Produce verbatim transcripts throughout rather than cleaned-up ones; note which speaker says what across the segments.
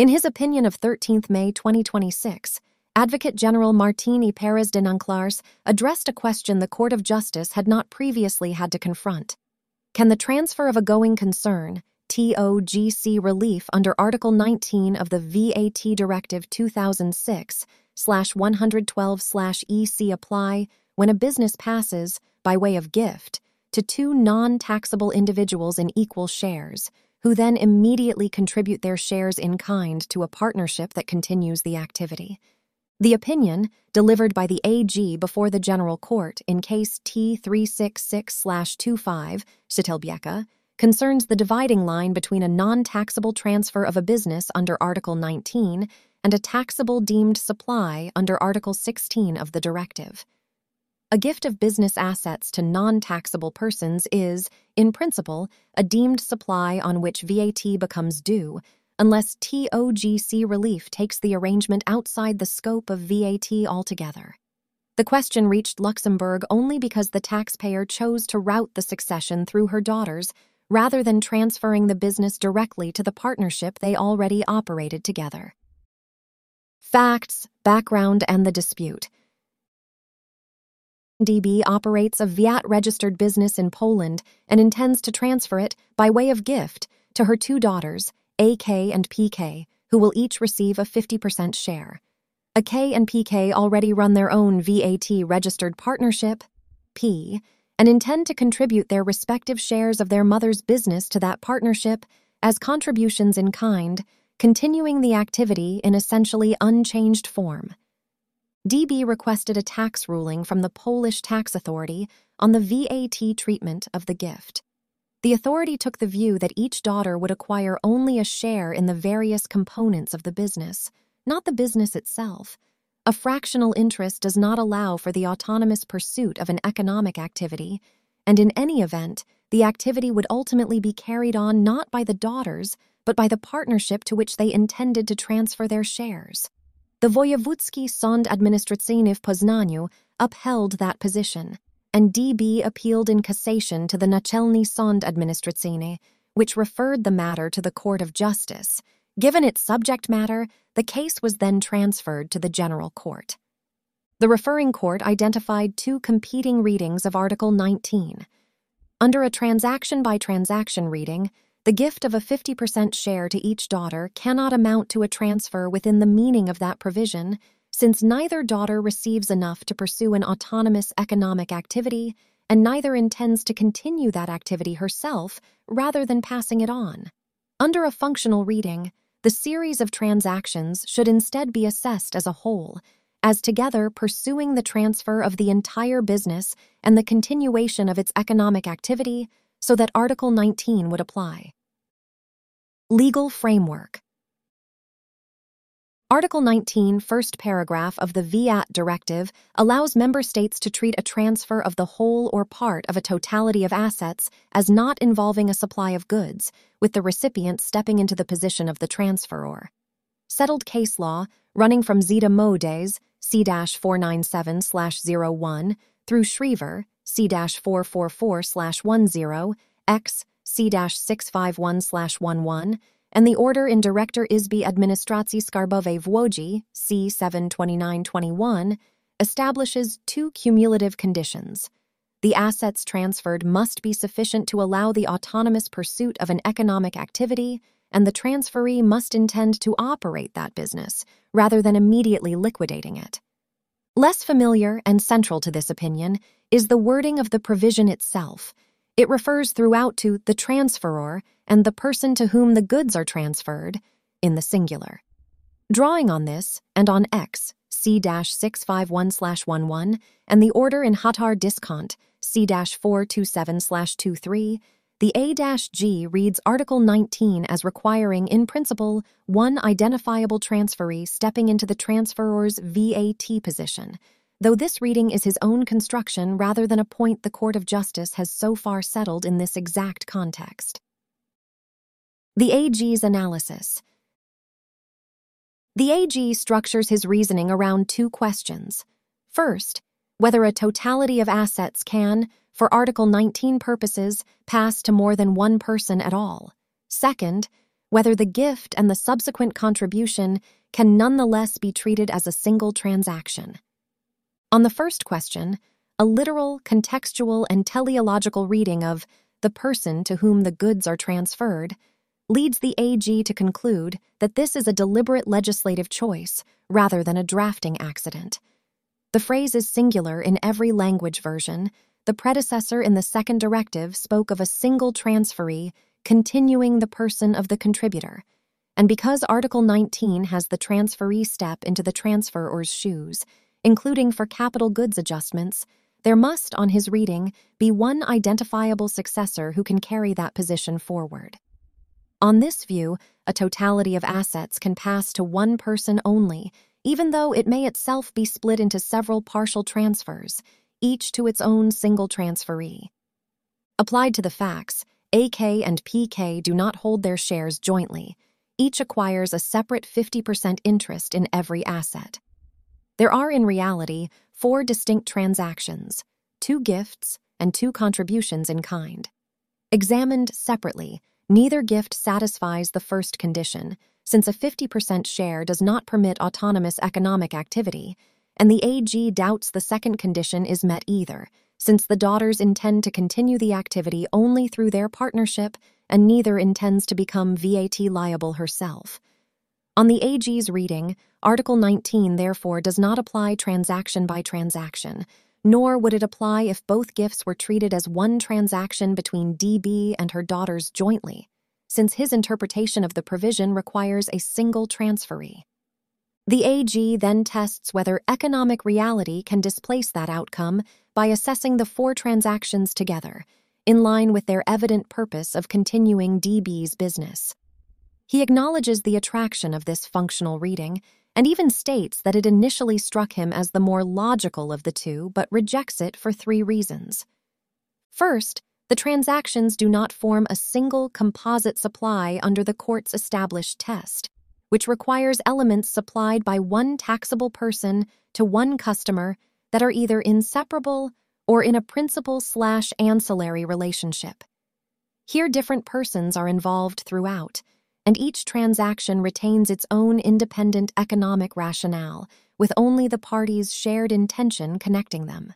Speaker 1: In his opinion of thirteenth of May twenty twenty-six, Advocate General Martín y Pérez de Nanclares addressed a question the Court of Justice had not previously had to confront. Can the transfer of a going concern, T O G C relief under Article nineteen of the V A T Directive two thousand six one twelve E C apply when a business passes, by way of gift, to two non-taxable individuals in equal shares, who then immediately contribute their shares in kind to a partnership that continues the activity? The opinion, delivered by the A G before the General Court in case T three sixty-six twenty-five, Sztykielbieca, concerns the dividing line between a non-taxable transfer of a business under Article nineteen and a taxable deemed supply under Article sixteen of the Directive. A gift of business assets to non-taxable persons is, in principle, a deemed supply on which V A T becomes due, unless T O G C relief takes the arrangement outside the scope of V A T altogether. The question reached Luxembourg only because the taxpayer chose to route the succession through her daughters rather than transferring the business directly to the partnership they already operated together. Facts, background, and the dispute. D B operates a V A T-registered business in Poland and intends to transfer it, by way of gift, to her two daughters, A K and P K, who will each receive a fifty percent share. A K and P K already run their own V A T-registered partnership, P, and intend to contribute their respective shares of their mother's business to that partnership as contributions in kind, continuing the activity in essentially unchanged form. D B requested a tax ruling from the Polish tax authority on the V A T treatment of the gift. The authority took the view that each daughter would acquire only a share in the various components of the business, not the business itself. A fractional interest does not allow for the autonomous pursuit of an economic activity, and in any event, the activity would ultimately be carried on not by the daughters, but by the partnership to which they intended to transfer their shares. The Wojewódzki Sąd Administracyjny w Poznaniu upheld that position, and D B appealed in cassation to the Naczelny Sąd Administracyjny, which referred the matter to the Court of Justice. Given its subject matter, the case was then transferred to the General Court. The referring court identified two competing readings of Article nineteen. Under a transaction-by-transaction reading, the gift of a fifty percent share to each daughter cannot amount to a transfer within the meaning of that provision, since neither daughter receives enough to pursue an autonomous economic activity and neither intends to continue that activity herself rather than passing it on. Under a functional reading, the series of transactions should instead be assessed as a whole, as together pursuing the transfer of the entire business and the continuation of its economic activity, so that Article nineteen would apply. Legal framework. Article nineteen, first paragraph of the V A T Directive allows member states to treat a transfer of the whole or part of a totality of assets as not involving a supply of goods, with the recipient stepping into the position of the transferor. Settled case law, running from Zeta Modes, C four ninety-seven oh one, through Schriever, C four forty-four ten, X, C six fifty-one eleven, and the order in Director Izby Administracji Skarbowej w Łodzi, C seven twenty-nine twenty-one, establishes two cumulative conditions. The assets transferred must be sufficient to allow the autonomous pursuit of an economic activity, and the transferee must intend to operate that business, rather than immediately liquidating it. Less familiar and central to this opinion is the wording of the provision itself. It refers throughout to the transferor and the person to whom the goods are transferred, in the singular. Drawing on this, and on X, C six fifty-one eleven, and the order in Hatar Discount, C four twenty-seven twenty-three, the A G reads Article nineteen as requiring, in principle, one identifiable transferee stepping into the transferor's V A T position, though this reading is his own construction rather than a point the Court of Justice has so far settled in this exact context. The A G's analysis. The A G structures his reasoning around two questions. First, whether a totality of assets can, for Article nineteen purposes, pass to more than one person at all. Second, whether the gift and the subsequent contribution can nonetheless be treated as a single transaction. On the first question, a literal, contextual, and teleological reading of the person to whom the goods are transferred leads the A G to conclude that this is a deliberate legislative choice rather than a drafting accident. The phrase is singular in every language version. The predecessor in the second directive spoke of a single transferee continuing the person of the contributor. And because Article nineteen has the transferee step into the transferor's shoes, including for capital goods adjustments, there must, on his reading, be one identifiable successor who can carry that position forward. On this view, a totality of assets can pass to one person only, even though it may itself be split into several partial transfers, each to its own single transferee. Applied to the facts, A K and P K do not hold their shares jointly. Each acquires a separate fifty percent interest in every asset. There are, in reality, four distinct transactions, two gifts and two contributions in kind. Examined separately, neither gift satisfies the first condition, since a fifty percent share does not permit autonomous economic activity, and the A G doubts the second condition is met either, since the daughters intend to continue the activity only through their partnership and neither intends to become V A T liable herself. On the A G's reading, Article nineteen therefore does not apply transaction by transaction, nor would it apply if both gifts were treated as one transaction between D B and her daughters jointly, since his interpretation of the provision requires a single transferee. The A G then tests whether economic reality can displace that outcome by assessing the four transactions together, in line with their evident purpose of continuing D B's business. He acknowledges the attraction of this functional reading and even states that it initially struck him as the more logical of the two, but rejects it for three reasons. First, the transactions do not form a single composite supply under the court's established test, which requires elements supplied by one taxable person to one customer that are either inseparable or in a principal-slash-ancillary relationship. Here, different persons are involved throughout, and each transaction retains its own independent economic rationale, with only the parties' shared intention connecting them.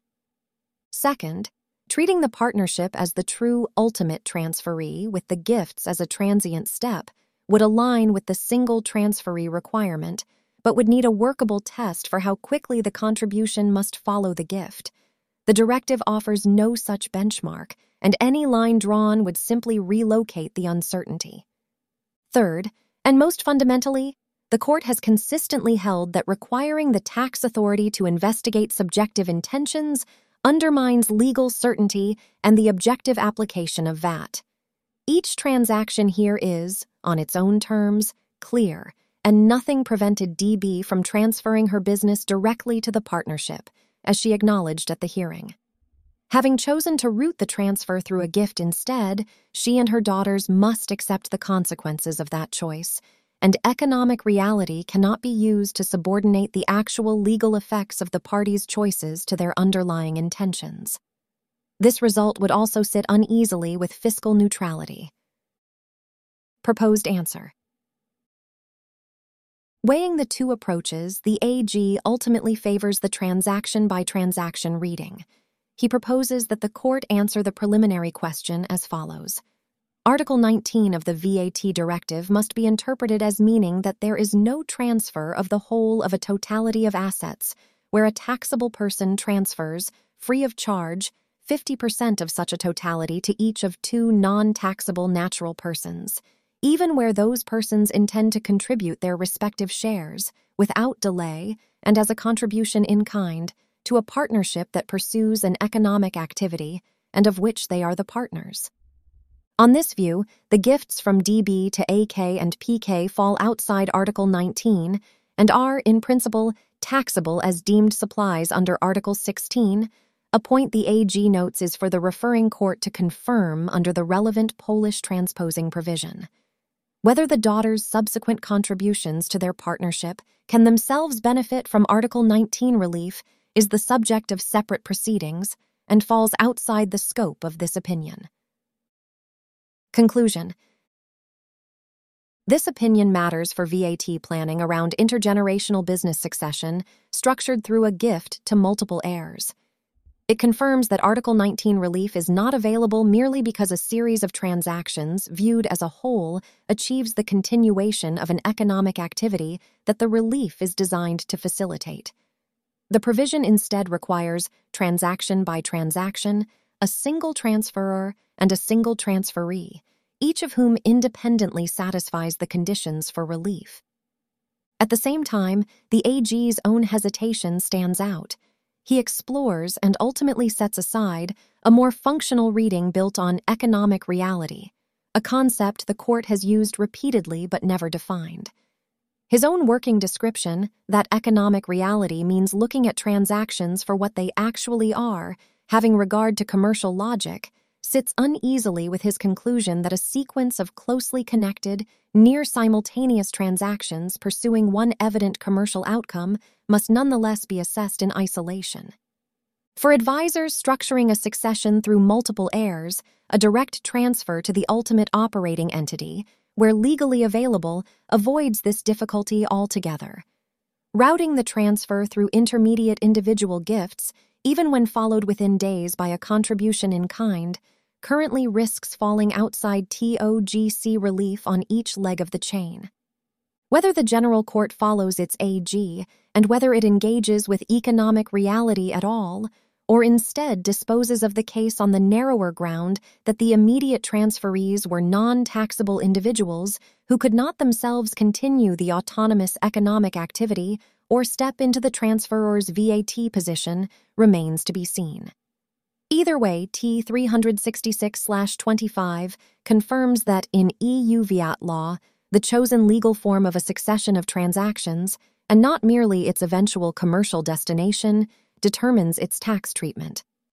Speaker 1: Second, treating the partnership as the true ultimate transferee with the gifts as a transient step would align with the single transferee requirement, but would need a workable test for how quickly the contribution must follow the gift. The directive offers no such benchmark, and any line drawn would simply relocate the uncertainty. Third, and most fundamentally, the court has consistently held that requiring the tax authority to investigate subjective intentions undermines legal certainty and the objective application of V A T. Each transaction here is, on its own terms, clear, and nothing prevented D B from transferring her business directly to the partnership, as she acknowledged at the hearing. Having chosen to route the transfer through a gift instead, she and her daughters must accept the consequences of that choice, and economic reality cannot be used to subordinate the actual legal effects of the parties' choices to their underlying intentions. This result would also sit uneasily with fiscal neutrality. Proposed answer. Weighing the two approaches, the A G ultimately favors the transaction-by-transaction reading. He proposes that the court answer the preliminary question as follows. Article nineteen of the V A T directive must be interpreted as meaning that there is no transfer of the whole of a totality of assets where a taxable person transfers, free of charge, fifty percent of such a totality to each of two non-taxable natural persons, even where those persons intend to contribute their respective shares, without delay and as a contribution in kind, to a partnership that pursues an economic activity and of which they are the partners. On this view, the gifts from D B to A K and P K fall outside Article nineteen and are, in principle, taxable as deemed supplies under Article sixteen, a point the A G notes is for the referring court to confirm under the relevant Polish transposing provision. Whether the daughters' subsequent contributions to their partnership can themselves benefit from Article nineteen relief is the subject of separate proceedings and falls outside the scope of this opinion. Conclusion. This opinion matters for V A T planning around intergenerational business succession structured through a gift to multiple heirs. It confirms that Article nineteen relief is not available merely because a series of transactions, viewed as a whole, achieves the continuation of an economic activity that the relief is designed to facilitate. The provision instead requires, transaction by transaction, a single transferor and a single transferee, each of whom independently satisfies the conditions for relief. At the same time, the A G's own hesitation stands out. He explores and ultimately sets aside a more functional reading built on economic reality, a concept the court has used repeatedly but never defined. His own working description, that economic reality means looking at transactions for what they actually are, having regard to commercial logic, sits uneasily with his conclusion that a sequence of closely connected, near-simultaneous transactions pursuing one evident commercial outcome must nonetheless be assessed in isolation. For advisors structuring a succession through multiple heirs, a direct transfer to the ultimate operating entity, where legally available, avoids this difficulty altogether. Routing the transfer through intermediate individual gifts, even when followed within days by a contribution in kind, currently risks falling outside T O G C relief on each leg of the chain. Whether the General Court follows its A G, and whether it engages with economic reality at all, or instead disposes of the case on the narrower ground that the immediate transferees were non-taxable individuals who could not themselves continue the autonomous economic activity or step into the transferor's V A T position, remains to be seen. Either way, T three sixty-six twenty-five confirms that in E U V A T law, the chosen legal form of a succession of transactions, and not merely its eventual commercial destination, determines its tax treatment.